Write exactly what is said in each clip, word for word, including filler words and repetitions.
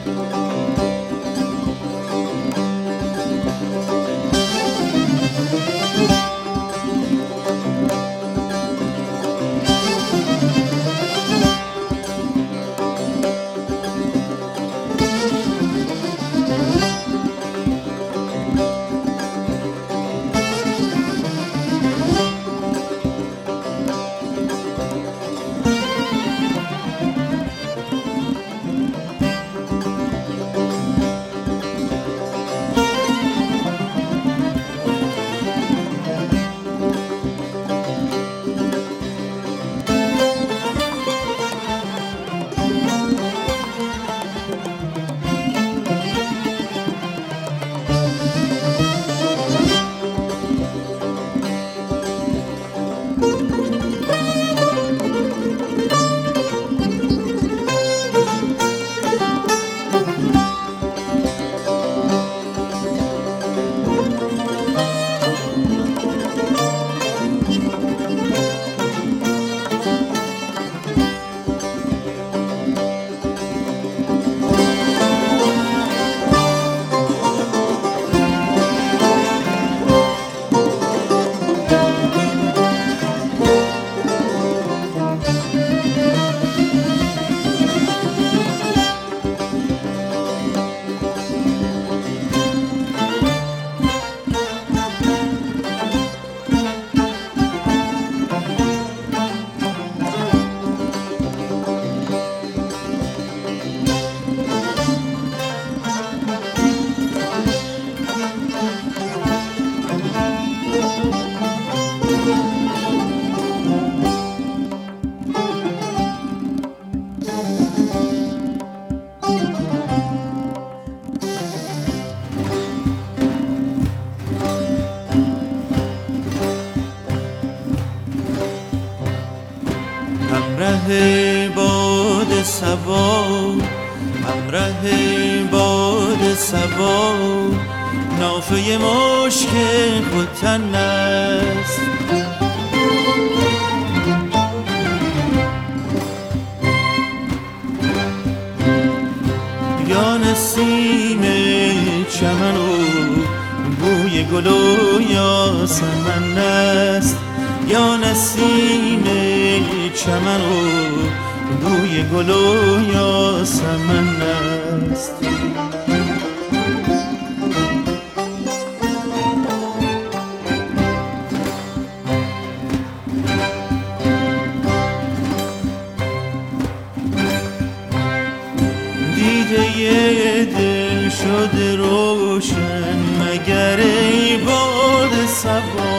همراه باد صبا، همراه باد صبا، نافه مشک ختن است. یا نسیم چمن و بوی گل و یاسمن است. یا نسیم چمن و بوی گل و یاسمن است. دیده دل شد روشن مگر ای باد صبا.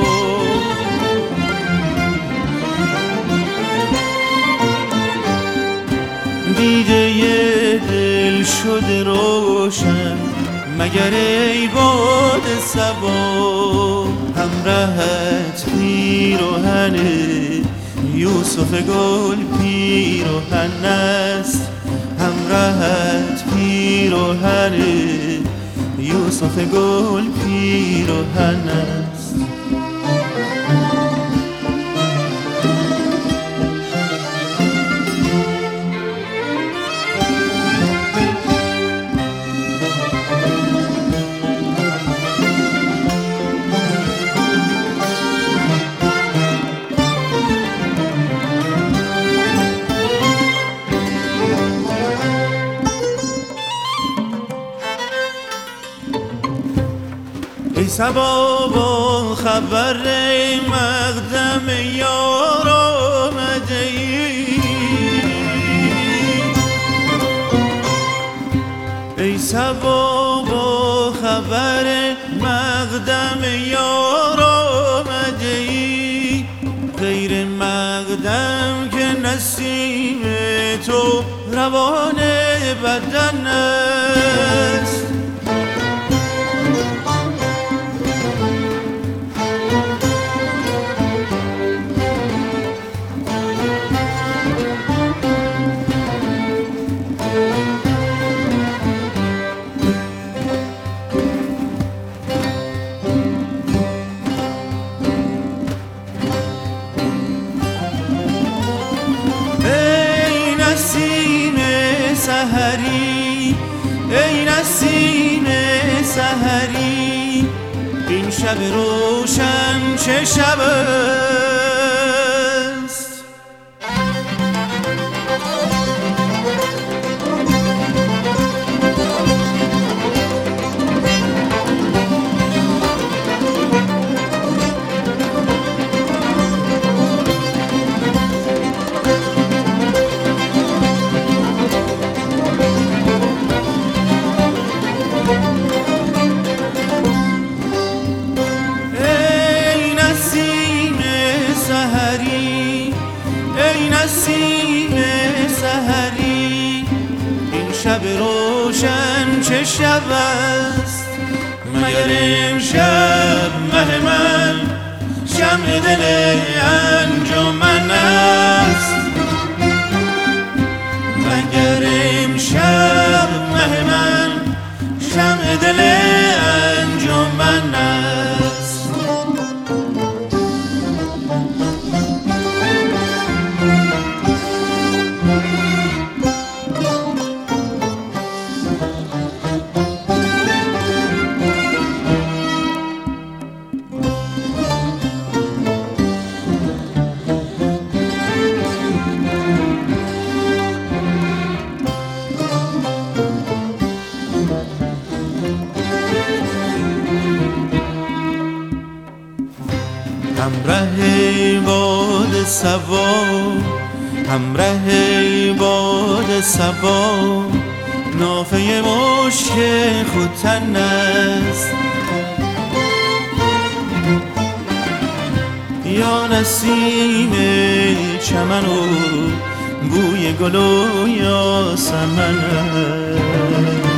دیده دل شد روشن مگر ای باد صبا. همراهت پیراهن یوسف گل پیراهن است. همراهت پیراهن یوسف گل پیراهن است. ای صبا با خبر مقدم یار آمده ای. ای صبا با خبر مقدم یار آمده ای. غیر مقدم که نسیم تو روان بدن است. سحری ای نسیم سحری این شب روشن چه شب است. ای نسیم سحری این شب روشن چه شب است. مگر امشب مه من شمع دل انجمن است. مگر امشب مه من شمع دل انجمن است. همراه باد صبا همراه باد صبا نافه مشک ختن است. یا نسیم چمن و بوی گل و یاسمن است.